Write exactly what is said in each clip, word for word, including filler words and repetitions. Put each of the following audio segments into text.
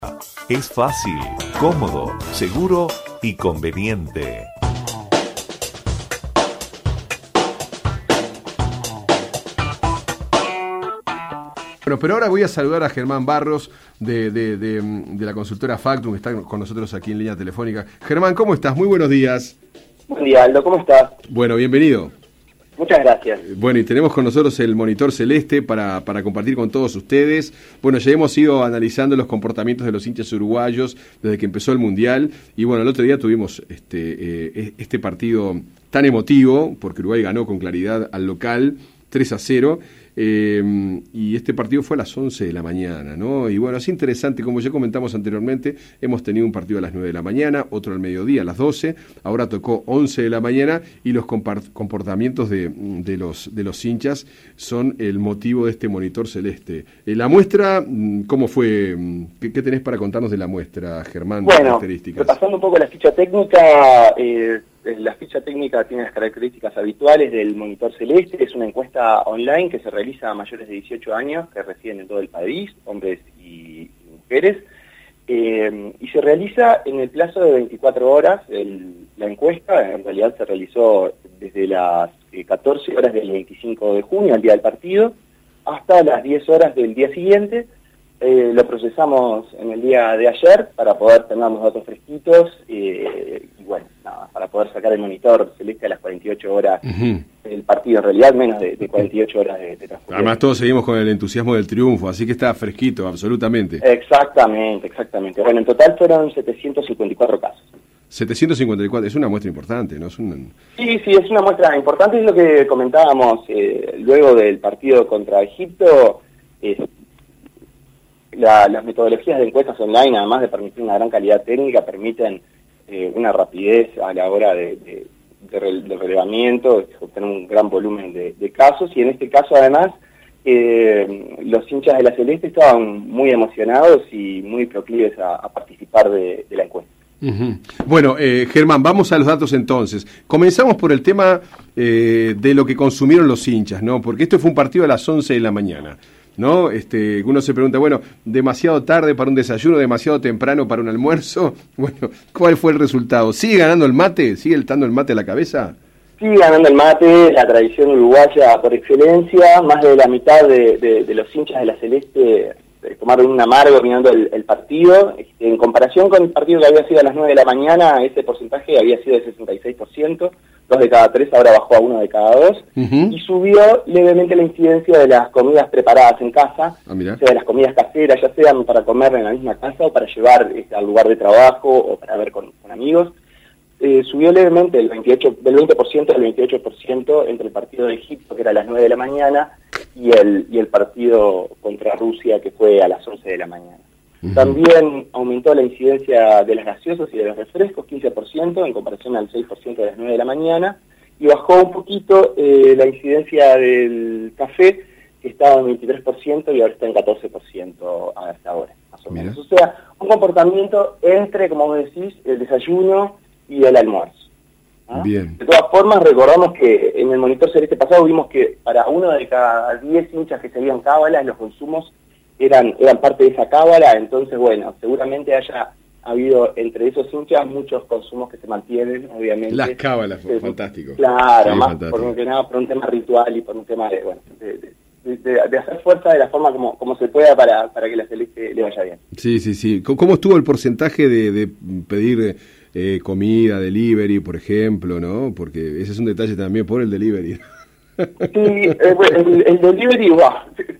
Es fácil, cómodo, seguro y conveniente. Bueno, pero ahora voy a saludar a Germán Barros de, de, de, de la consultora Factum, que está con nosotros aquí en línea telefónica. Germán, ¿cómo estás? Muy buenos días. Buen día, Aldo, ¿cómo estás? Bueno, bienvenido. Muchas gracias. Bueno, y tenemos con nosotros el monitor celeste para, para compartir con todos ustedes. Bueno, ya hemos ido analizando los comportamientos de los hinchas uruguayos desde que empezó el Mundial. Y bueno, el otro día tuvimos este, eh, este partido tan emotivo, porque Uruguay ganó con claridad al local, tres a cero. Eh, y este partido fue a las once de la mañana, ¿no? Y bueno, es interesante, como ya comentamos anteriormente, hemos tenido un partido a las nueve de la mañana, otro al mediodía a las doce, ahora tocó once de la mañana y los comportamientos de, de, los, de los hinchas son el motivo de este monitor celeste. Eh, la muestra, ¿cómo fue? ¿Qué, qué tenés para contarnos de la muestra, Germán? Bueno, características? Repasando un poco la ficha técnica, eh, la ficha técnica tiene las características habituales del monitor celeste. Es una encuesta online que se realiza a mayores de dieciocho años que residen en todo el país, hombres y mujeres, eh, y se realiza en el plazo de veinticuatro horas. El, la encuesta en realidad se realizó desde las eh, catorce horas del veinticinco de junio, al día del partido, hasta las diez horas del día siguiente. Eh, lo procesamos en el día de ayer para poder tener los datos fresquitos eh, y bueno, nada, para poder sacar el monitor celeste a las cuarenta y ocho horas uh-huh. del partido, en realidad menos de, de cuarenta y ocho horas de, de transcurso. Además todos seguimos con el entusiasmo del triunfo, así que está fresquito, absolutamente. Exactamente, exactamente. Bueno, en total fueron setecientos cincuenta y cuatro casos. setecientos cincuenta y cuatro, es una muestra importante, ¿no? Es una... Sí, sí, es una muestra importante, es lo que comentábamos eh, luego del partido contra Egipto. eh, La, las metodologías de encuestas online, además de permitir una gran calidad técnica, permiten eh, una rapidez a la hora de, de, de, re, de relevamiento, de obtener un gran volumen de, de casos, y en este caso además eh, los hinchas de la Celeste estaban muy emocionados y muy proclives a, a participar de, de la encuesta. Uh-huh. Bueno, eh, Germán, vamos a los datos entonces. Comenzamos por el tema eh, de lo que consumieron los hinchas, ¿no? Porque esto fue un partido a las once de la mañana. ¿No? Este, uno se pregunta, bueno, demasiado tarde para un desayuno, demasiado temprano para un almuerzo. Bueno, ¿cuál fue el resultado? ¿Sigue ganando el mate? ¿Sigue estando el mate a la cabeza? Sigue ganando el mate, la tradición uruguaya por excelencia. Más de la mitad de, de, de los hinchas de la Celeste eh, tomaron un amargo mirando el, el partido. Este, en comparación con el partido que había sido a las nueve de la mañana, ese porcentaje había sido de sesenta y seis por ciento. Dos de cada tres, ahora bajó a uno de cada dos, uh-huh. y subió levemente la incidencia de las comidas preparadas en casa, ah, o sea, de las comidas caseras, ya sean para comer en la misma casa o para llevar este, al lugar de trabajo o para ver con, con amigos. Eh, subió levemente el veintiocho, del veinte por ciento al veintiocho por ciento entre el partido de Egipto, que era a las nueve de la mañana, y el, y el partido contra Rusia, que fue a las once de la mañana. Uh-huh. También aumentó la incidencia de las gaseosas y de los refrescos, quince por ciento en comparación al seis por ciento de las nueve de la mañana, y bajó un poquito eh, la incidencia del café, que estaba en veintitrés por ciento y ahora está en catorce por ciento hasta ahora, más o menos. Mira. O sea, un comportamiento entre, como vos decís, el desayuno y el almuerzo. ¿Ah? Bien. De todas formas, recordamos que en el monitor celeste pasado vimos que para uno de cada diez hinchas que seguían cábalas, los consumos eran eran parte de esa cábala. Entonces, bueno, seguramente haya habido entre esos hinchas muchos consumos que se mantienen, obviamente. Las cábalas, eh, fantástico. Claro, sí, más fantástico. por un, que nada, por un tema ritual y por un tema de, bueno, de, de, de, de hacer fuerza de la forma como, como se pueda para, para que la Celeste le vaya bien. Sí, sí, sí. ¿Cómo estuvo el porcentaje de, de pedir eh, comida, delivery, por ejemplo, no? Porque ese es un detalle también por el delivery. Sí, eh, bueno, el, el delivery, wow.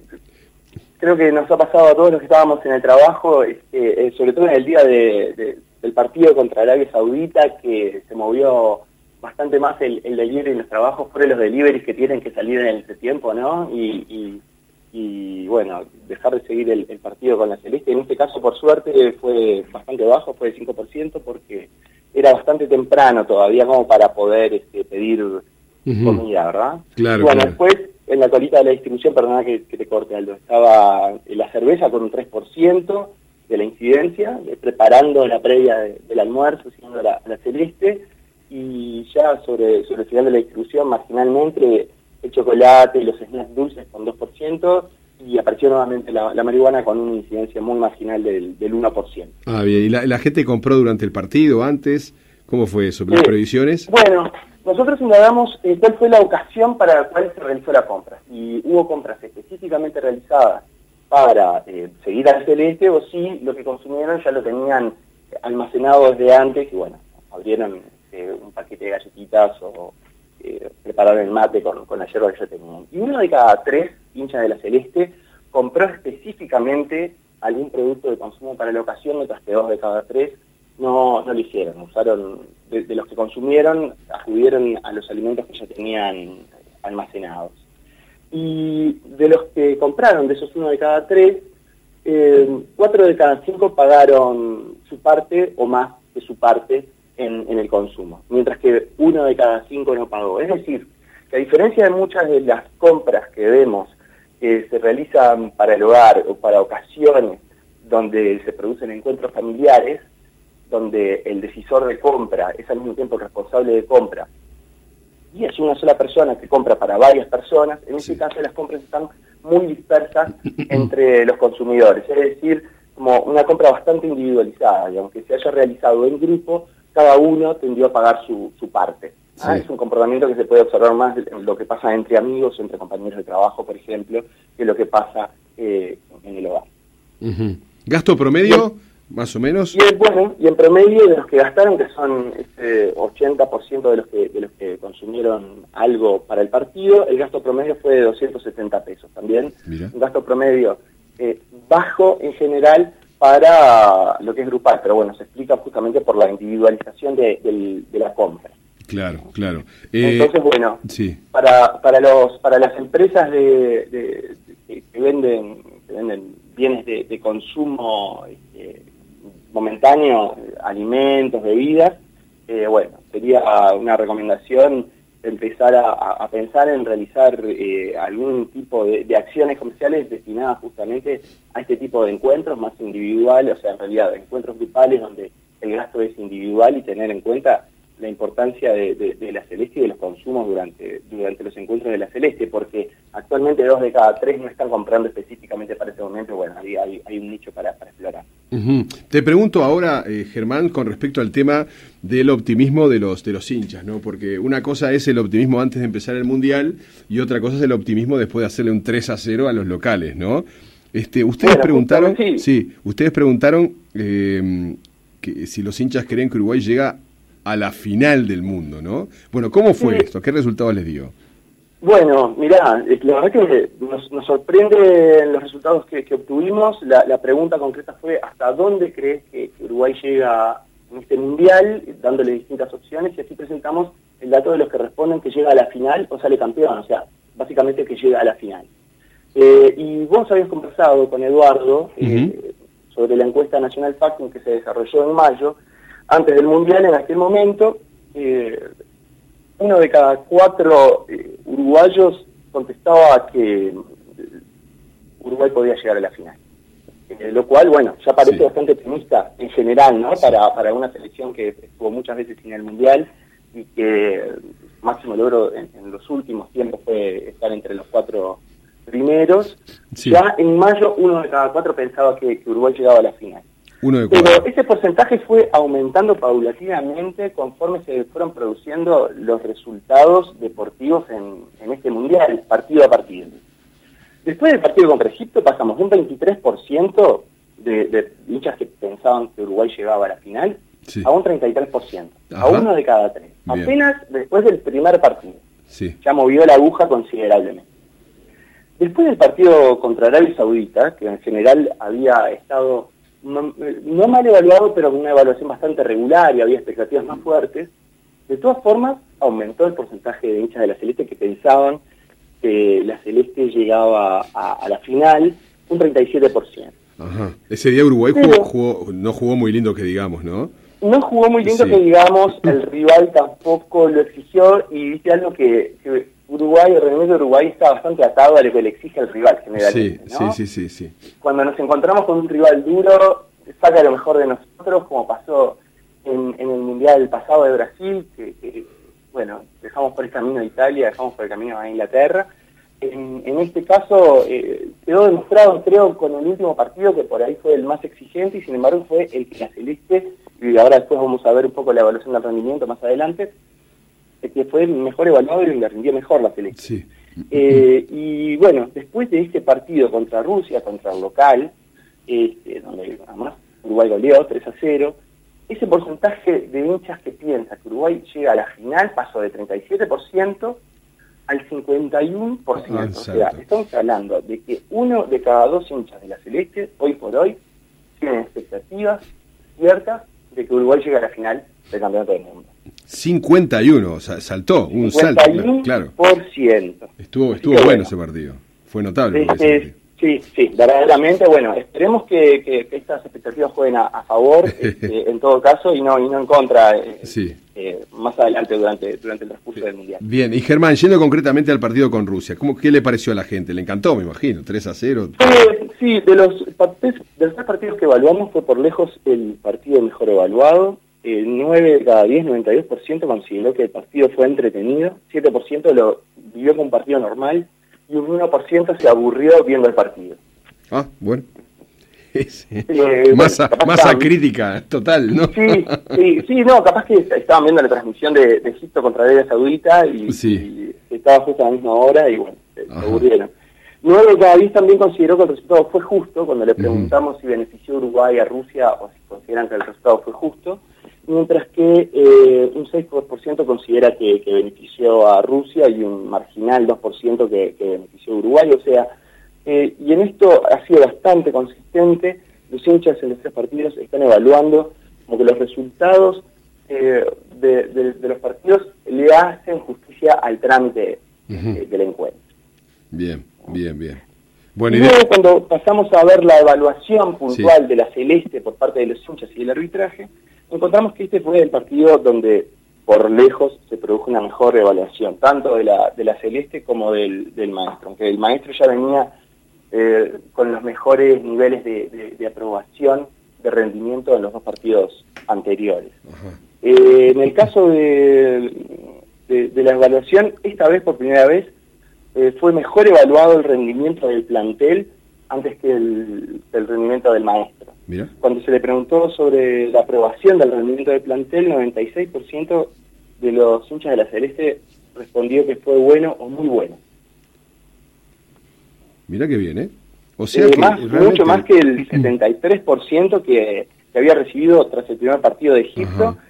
Creo que nos ha pasado a todos los que estábamos en el trabajo, eh, eh, sobre todo en el día de, de, del partido contra Arabia Saudita, que se movió bastante más el, el delivery en los trabajos, fueron los deliveries que tienen que salir en ese tiempo, ¿no? Y, y, y bueno, dejar de seguir el, el partido con la Celeste. En este caso, por suerte, fue bastante bajo, fue de cinco por ciento, porque era bastante temprano todavía como para poder este, pedir uh-huh. comida, ¿verdad? Claro, y bueno, claro. Después, en la colita de la distribución, perdona que, que te corte, Aldo, estaba la cerveza con un tres por ciento de la incidencia, eh, preparando la previa de, del almuerzo, siguiendo la, la Celeste, y ya sobre, sobre el final de la distribución, marginalmente, el chocolate y los snacks dulces con dos por ciento, y apareció nuevamente la, la marihuana con una incidencia muy marginal del, del uno por ciento. Ah, bien. ¿Y la, la gente compró durante el partido, antes? ¿Cómo fue eso? ¿Las eh, previsiones? Bueno, nosotros indagamos eh, cuál fue la ocasión para la cual se realizó la compra. Si hubo compras específicamente realizadas para eh, seguir al celeste, o si lo que consumieron ya lo tenían almacenado desde antes y bueno, abrieron eh, un paquete de galletitas o eh, prepararon el mate con, con la yerba que ya tenían. Y uno de cada tres hinchas de la Celeste compró específicamente algún producto de consumo para la ocasión, mientras que dos de cada tres no, no lo hicieron. Usaron, de, de los que consumieron, acudieron a los alimentos que ya tenían almacenados. Y de los que compraron, de esos uno de cada tres, eh, cuatro de cada cinco pagaron su parte o más de su parte en, en el consumo, mientras que uno de cada cinco no pagó. Es decir, que a diferencia de muchas de las compras que vemos que se realizan para el hogar o para ocasiones donde se producen encuentros familiares, donde el decisor de compra es al mismo tiempo el responsable de compra, y es una sola persona que compra para varias personas, en este caso las compras están muy dispersas entre los consumidores, es decir, como una compra bastante individualizada, y aunque se haya realizado en grupo, cada uno tendió a pagar su, su parte. Sí. ¿Ah? Es un comportamiento que se puede observar más en lo que pasa entre amigos, entre compañeros de trabajo, por ejemplo, que lo que pasa eh, en el hogar. Uh-huh. ¿Gasto promedio, y, más o menos? Y el, bueno, y en promedio de los que gastaron, que son este ochenta por ciento de los que de los que consumieron algo para el partido, el gasto promedio fue de doscientos setenta pesos también. Mira. Un gasto promedio eh, bajo en general para lo que es grupal, pero bueno, se explica justamente por la individualización de, de, de la compra. Claro, claro. Eh, Entonces, bueno, sí. para para los para las empresas de, de, de que venden que venden bienes de, de consumo eh, momentáneo, alimentos, bebidas, eh, bueno, sería una recomendación empezar a, a pensar en realizar eh, algún tipo de, de acciones comerciales destinadas justamente a este tipo de encuentros más individuales, o sea, en realidad encuentros grupales donde el gasto es individual, y tener en cuenta la importancia de, de, de la Celeste y de los consumos durante durante los encuentros de la Celeste, porque actualmente dos de cada tres no están comprando específicamente para ese momento. Bueno, hay, hay, hay un nicho para, para explorar. Uh-huh. Te pregunto ahora, eh, Germán, con respecto al tema del optimismo de los de los hinchas, ¿no? Porque una cosa es el optimismo antes de empezar el Mundial y otra cosa es el optimismo después de hacerle un tres a cero a los locales, ¿no? Este, ustedes bueno, preguntaron, sí. sí, ustedes preguntaron eh, que si los hinchas creen que Uruguay llega a la final del mundo, ¿no? Bueno, ¿cómo fue sí. esto? ¿Qué resultados les dio? Bueno, mirá, la verdad que nos, nos sorprenden los resultados que, que obtuvimos. La, la pregunta concreta fue ¿hasta dónde crees que, que Uruguay llega en este Mundial? Dándole distintas opciones, y así presentamos el dato de los que responden que llega a la final o sale campeón, o sea, básicamente que llega a la final. Eh, y vos habías conversado con Eduardo eh, uh-huh. sobre la encuesta National Factum que se desarrolló en mayo, antes del Mundial. En aquel momento, eh, uno de cada cuatro eh, uruguayos contestaba que eh, Uruguay podía llegar a la final. Eh, lo cual, bueno, ya parece sí. bastante optimista en general, ¿no? Sí. Para, para una selección que estuvo muchas veces sin el Mundial y que máximo logro en, en los últimos tiempos fue estar entre los cuatro primeros. Sí. Ya en mayo, uno de cada cuatro pensaba que, que Uruguay llegaba a la final. Uno de Pero ese porcentaje fue aumentando paulatinamente conforme se fueron produciendo los resultados deportivos en, en este Mundial, partido a partido. Después del partido contra Egipto pasamos de un veintitrés por ciento de, de hinchas que pensaban que Uruguay llegaba a la final sí. a un treinta y tres por ciento, Ajá. a uno de cada tres. Bien. Apenas después del primer partido. Sí. Ya movió la aguja considerablemente. Después del partido contra Arabia Saudita, que en general había estado No, no mal evaluado, pero con una evaluación bastante regular y había expectativas más fuertes, de todas formas aumentó el porcentaje de hinchas de la Celeste que pensaban que la Celeste llegaba a, a la final, un treinta y siete por ciento. Ajá. Ese día Uruguay jugó, jugó, no jugó muy lindo que digamos, ¿no? No jugó muy lindo sí. que digamos, el rival tampoco lo exigió, y viste algo que, que Uruguay, el rendimiento de Uruguay está bastante atado a lo que le exige el rival generalmente, sí, ¿no? Sí, sí, sí, sí. Cuando nos encontramos con un rival duro, saca lo mejor de nosotros, como pasó en, en el Mundial pasado de Brasil, que, que, bueno, dejamos por el camino a Italia, dejamos por el camino a Inglaterra, en, en este caso eh, quedó demostrado, creo, con el último partido, que por ahí fue el más exigente, y sin embargo fue el que la Celeste, y ahora después vamos a ver un poco la evaluación del rendimiento más adelante, el que fue el mejor evaluado y le rindió mejor la Celeste. Sí. Eh, y bueno, después de este partido contra Rusia, contra el local, este, donde además Uruguay goleó tres a cero, ese porcentaje de hinchas que piensa que Uruguay llega a la final pasó de treinta y siete por ciento al cincuenta y uno por ciento. Ah, o sea, estamos hablando de que uno de cada dos hinchas de la Celeste, hoy por hoy, tienen expectativas ciertas de que Uruguay llegue a la final del Campeonato del Mundo. cincuenta y uno, o sea, saltó, un salto, claro. por ciento. Estuvo, estuvo bueno, bueno ese partido, fue notable. Este, sí, sí, verdaderamente, bueno, esperemos que, que, que estas expectativas jueguen a, a favor, este, en todo caso, y no y no en contra, eh, sí. eh, más adelante durante, durante el transcurso sí. del Mundial. Bien, y Germán, yendo concretamente al partido con Rusia, ¿cómo, ¿qué le pareció a la gente? ¿Le encantó, me imagino? tres a cero. Eh, sí, de los, de los tres partidos que evaluamos fue por lejos el partido mejor evaluado. El nueve de cada diez, noventa y dos por ciento consideró que el partido fue entretenido, siete por ciento lo vivió como un partido normal y un uno por ciento se aburrió viendo el partido. Ah, bueno. Eh, masa bueno, masa crítica total, ¿no? Sí, sí, sí, no, capaz que estaban viendo la transmisión de, de Egipto contra Arabia Saudita y, sí. y estaba justo a la misma hora y bueno, se, se aburrieron. nueve de cada diez también consideró que el resultado fue justo cuando le preguntamos uh-huh. si benefició Uruguay a Rusia o si consideran que el resultado fue justo, mientras que eh, un seis por ciento considera que, que benefició a Rusia y un marginal dos por ciento que, que benefició a Uruguay, o sea, eh, y en esto ha sido bastante consistente. Los hinchas en los tres partidos están evaluando como que los resultados eh, de, de, de los partidos le hacen justicia al trámite uh-huh. eh, del encuentro. Bien, bien, bien. Bueno, y luego de... cuando pasamos a ver la evaluación puntual sí. de la Celeste por parte de los hinchas y del arbitraje, encontramos que este fue el partido donde por lejos se produjo una mejor evaluación, tanto de la de la Celeste como del, del maestro, aunque el maestro ya venía eh, con los mejores niveles de, de, de aprobación, de rendimiento en los dos partidos anteriores. Eh, en el caso de, de, de la evaluación, esta vez por primera vez eh, fue mejor evaluado el rendimiento del plantel antes que el, el rendimiento del maestro. Mira. Cuando se le preguntó sobre la aprobación del rendimiento del plantel, noventa y seis por ciento de los hinchas de la Celeste respondió que fue bueno o muy bueno. Mira qué bien, ¿eh? O sea eh, que más, realmente... mucho más que el setenta y tres por ciento que, que había recibido tras el primer partido de Egipto. Ajá.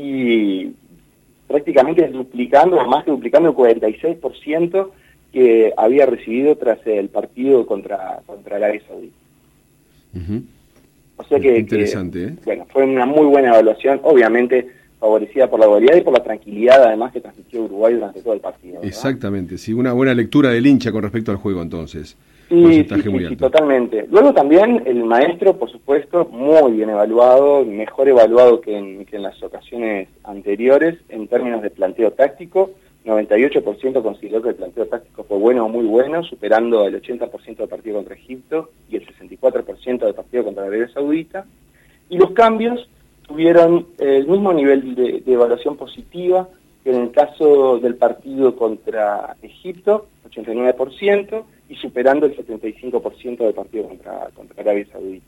Y prácticamente duplicando, o más que duplicando el cuarenta y seis por ciento que había recibido tras el partido contra, contra Arabia Saudita. Uh-huh. O sea que, interesante, que ¿eh? bueno, fue una muy buena evaluación, obviamente favorecida por la goleada y por la tranquilidad además que transmitió Uruguay durante todo el partido, ¿verdad? Exactamente, sí, una buena lectura del hincha con respecto al juego entonces. Sí, sí, sí, sí, totalmente. Luego también el maestro, por supuesto, muy bien evaluado, mejor evaluado que en, que en las ocasiones anteriores en términos de planteo táctico. noventa y ocho por ciento consideró que el planteo táctico fue bueno o muy bueno, superando el ochenta por ciento del partido contra Egipto y el sesenta y cuatro por ciento del partido contra Arabia Saudita. Y los cambios tuvieron el mismo nivel de, de evaluación positiva que en el caso del partido contra Egipto, ochenta y nueve por ciento, y superando el setenta y cinco por ciento del partido contra, contra Arabia Saudita.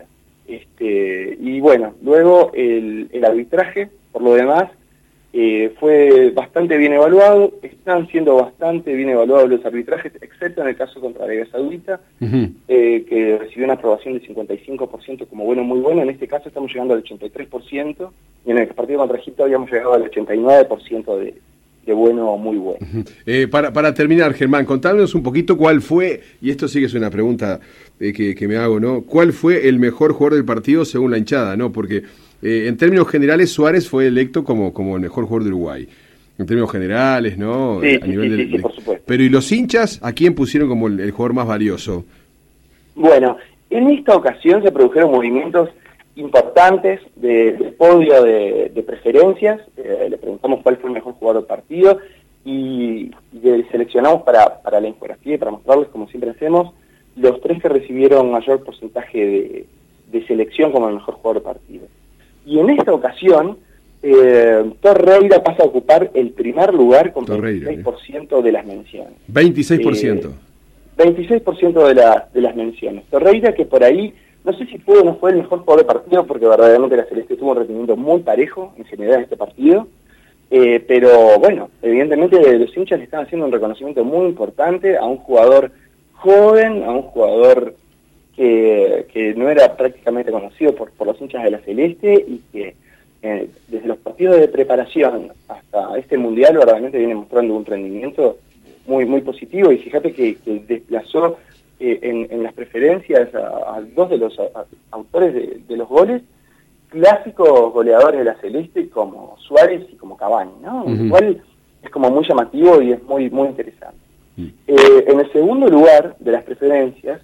Este, y bueno, luego el, el arbitraje, por lo demás, eh, fue bastante bien evaluado, están siendo bastante bien evaluados los arbitrajes, excepto en el caso contra Arabia Saudita, uh-huh. eh, que recibió una aprobación del cincuenta y cinco por ciento como bueno, muy bueno. En este caso estamos llegando al ochenta y tres por ciento, y en el partido contra Egipto habíamos llegado al ochenta y nueve por ciento de... de bueno o muy bueno. Uh-huh. Eh, para, para terminar, Germán, contadnos un poquito cuál fue, y esto sí que es una pregunta eh, que, que me hago, ¿no? ¿Cuál fue el mejor jugador del partido según la hinchada, ¿no? Porque eh, en términos generales Suárez fue electo como, como el mejor jugador de Uruguay. En términos generales, ¿no? Sí, a sí, nivel sí, del, sí, por supuesto. Pero ¿y los hinchas a quién pusieron como el, el jugador más valioso? Bueno, en esta ocasión se produjeron movimientos importantes de, de podio de, de preferencias. Eh, le preguntamos cuál fue el mejor jugador del partido y, y seleccionamos para, para la infografía y para mostrarles, como siempre hacemos, los tres que recibieron mayor porcentaje de, de selección como el mejor jugador del partido. Y en esta ocasión, eh, Torreira pasa a ocupar el primer lugar con Torreira, veintiséis por ciento de las menciones. veintiséis por ciento. Eh, veintiséis por ciento de, la, de las menciones. Torreira, que por ahí, no sé si fue o no fue el mejor jugador de partido, porque verdaderamente la Celeste tuvo un rendimiento muy parejo en general en este partido, eh, pero bueno, evidentemente los hinchas le están haciendo un reconocimiento muy importante a un jugador joven, a un jugador que, que no era prácticamente conocido por, por los hinchas de la Celeste y que eh, desde los partidos de preparación hasta este Mundial verdaderamente viene mostrando un rendimiento muy muy positivo, y fíjate que, que desplazó eh, en, en las preferencias a, a dos de los a, a, autores de, de los goles, clásicos goleadores de la Celeste como Suárez y como Cavani, ¿no? Uh-huh. Igual es como muy llamativo y es muy muy interesante. Uh-huh. Eh, en el segundo lugar de las preferencias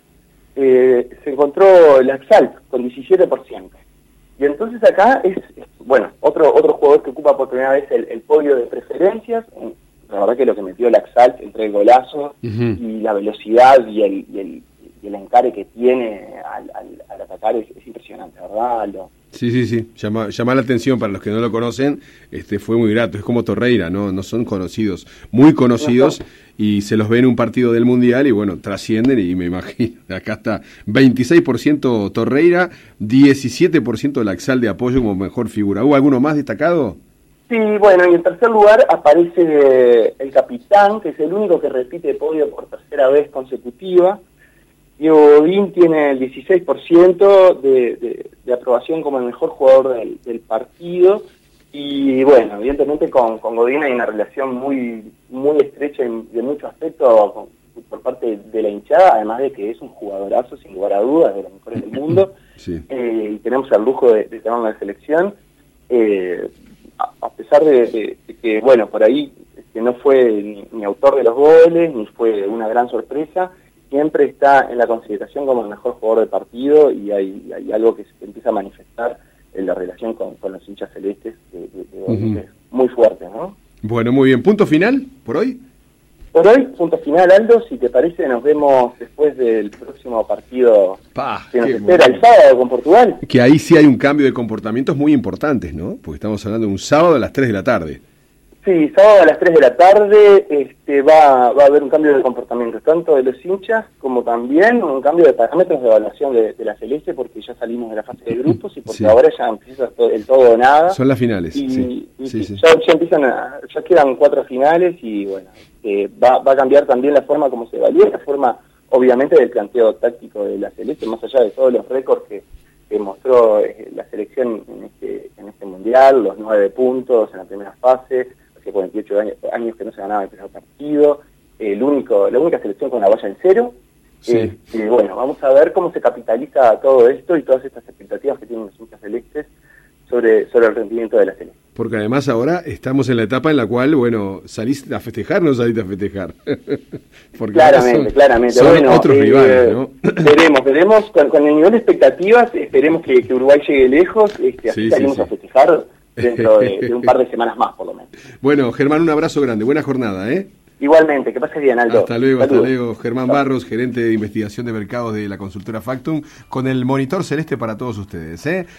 eh, se encontró Laxalt con diecisiete por ciento. Y entonces acá es, es bueno, otro otro jugador que ocupa por primera vez el, el podio de preferencias. La verdad que lo que metió Laxalt entre el golazo uh-huh. y la velocidad y el, y el, y el encare que tiene al, al, al atacar es, es impresionante, ¿verdad, Aldo? Sí, sí, sí, llama, llama la atención para los que no lo conocen, este fue muy grato, es como Torreira, ¿no? No son conocidos, muy conocidos, no, no. Y se los ve en un partido del Mundial y bueno, trascienden y me imagino, acá está veintiséis por ciento Torreira, diecisiete por ciento Laxalt de apoyo como mejor figura. ¿Hubo alguno más destacado? Sí, bueno, y en tercer lugar aparece el capitán, que es el único que repite podio por tercera vez consecutiva. Diego Godín tiene el dieciséis por ciento de, de, de aprobación como el mejor jugador del, del partido. Y bueno, evidentemente con, con Godín hay una relación muy muy estrecha en, de muchos aspectos con, por parte de la hinchada, además de que es un jugadorazo, sin lugar a dudas, de los mejores del mundo. Sí. Eh, y tenemos el lujo de, de tenerlo en la selección. Eh, a pesar de, de, de que, bueno, por ahí que no fue ni, ni autor de los goles, ni fue una gran sorpresa, siempre está en la consideración como el mejor jugador del partido, y hay, hay algo que se empieza a manifestar en la relación con, con los hinchas celestes, de, de, de, uh-huh. que es muy fuerte, ¿no? Bueno, muy bien. ¿Punto final por hoy? Por hoy, punto final, Aldo. Si te parece, nos vemos después del próximo partido pa, que nos espera bueno. el sábado con Portugal. Que ahí sí hay un cambio de comportamientos muy importantes, ¿no? Porque estamos hablando de un sábado a las tres de la tarde. Sí, sábado a las tres de la tarde este, va, va a haber un cambio de comportamiento, tanto de los hinchas como también un cambio de parámetros de evaluación de, de la Celeste, porque ya salimos de la fase de grupos y porque sí. ahora ya empieza el todo o nada. Son las finales, y, sí. Y, sí, y sí. Ya, ya empiezan a, ya quedan cuatro finales y bueno, eh, va, va a cambiar también la forma como se evalúa, la forma obviamente del planteo táctico de la Celeste, más allá de todos los récords que, que mostró eh, la selección en este, en este mundial, los nueve puntos en la primera fase, hace cuarenta y ocho años, años que no se ganaba el primer partido, el único, la única selección con la valla en cero. Sí. Eh, y bueno, vamos a ver cómo se capitaliza todo esto y todas estas expectativas que tienen los hinchas celestes sobre, sobre el rendimiento de la Celeste. Porque además ahora estamos en la etapa en la cual, bueno, salís a festejar, no salís a festejar. Porque claramente, son, claramente. Son bueno, otros eh, rivales, ¿no? Veremos, veremos, con, con el nivel de expectativas, esperemos que, que Uruguay llegue lejos, este, así sí, salimos sí, sí. a festejar dentro de, de un par de semanas más, por lo menos. Bueno, Germán, un abrazo grande, buena jornada, ¿eh? Igualmente, que pases bien, Aldo. Hasta luego, Saludos. hasta luego. Germán Barros, gerente de investigación de mercados de la consultora Factum, con el monitor celeste para todos ustedes, ¿eh?